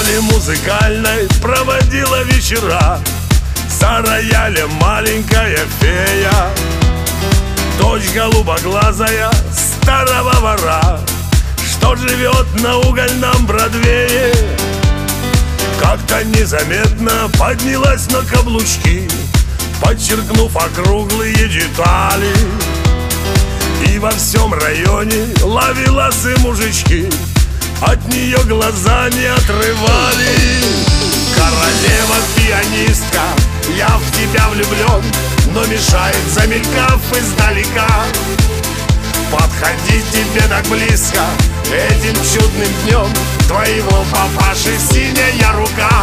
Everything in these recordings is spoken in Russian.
школе музыкальной проводила вечера. За роялем маленькая фея, дочь голубоглазая старого вора, что живет на угольном Бродвее. Как-то незаметно поднялась на каблучки, подчеркнув округлые детали. И во всем районе ловеласы мужички от нее глаза не отрывали. Королева-пианистка, я в тебя влюблен, но мешает, замелькав издалека, подходить тебе так близко этим чудным днем, твоего папаши синяя рука.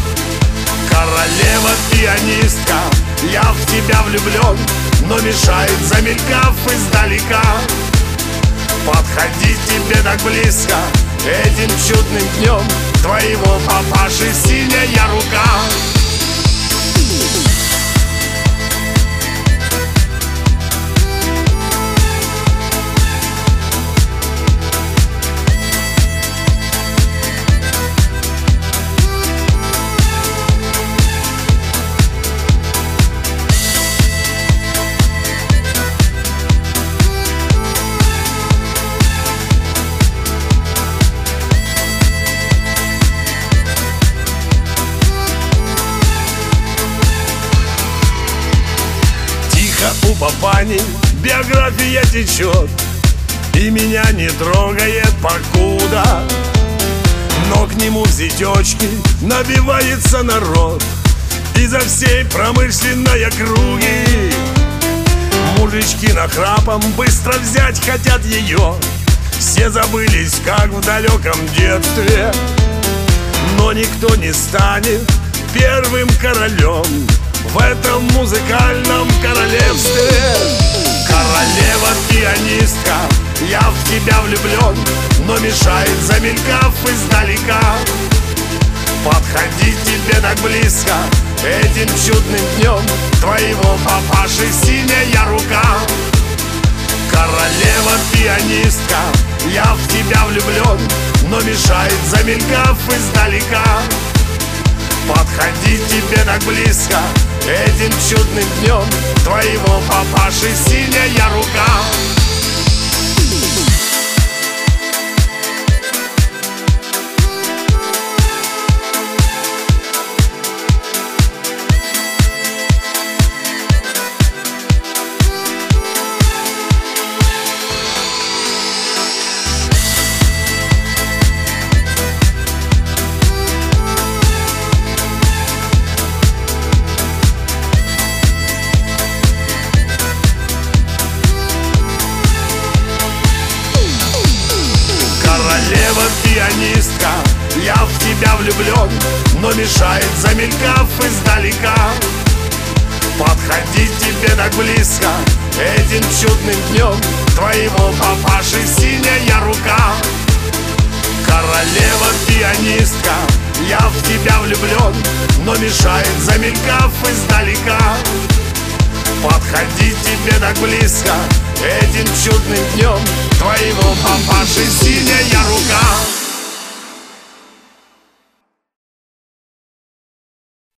Королева-пианистка, я в тебя влюблен, но мешает, замелькав издалека, подходить тебе так близко этим чудным днем, твоего папаши синяя рука. У папани биография течет и меня не трогает покуда, но к нему в зятечки набивается народ изо всей промышленной округи. Мужички нахрапом быстро взять хотят ее, все забылись, как в далеком детстве, но никто не станет первым королем в этом музыкальном королевстве. Королева-пианистка, я в тебя влюблен, но мешает, замелькав издалека, подходить тебе так близко этим чудным днем, твоего папаши синяя рука. Королева-пианистка, я в тебя влюблен, но мешает, замелькав издалека, подходить тебе так близко этим чудным днем, твоего папаши синяя рука. Королева-пианистка, я в тебя влюблен, но мешает, замелькав издалека, подходить тебе так близко этим чудным днем, твоего папаши синяя рука. Королева-пианистка, я в тебя влюблен, но мешает, замелькав издалека, подходить тебе так близко этим чудным днем, твоего папаши синяя рука.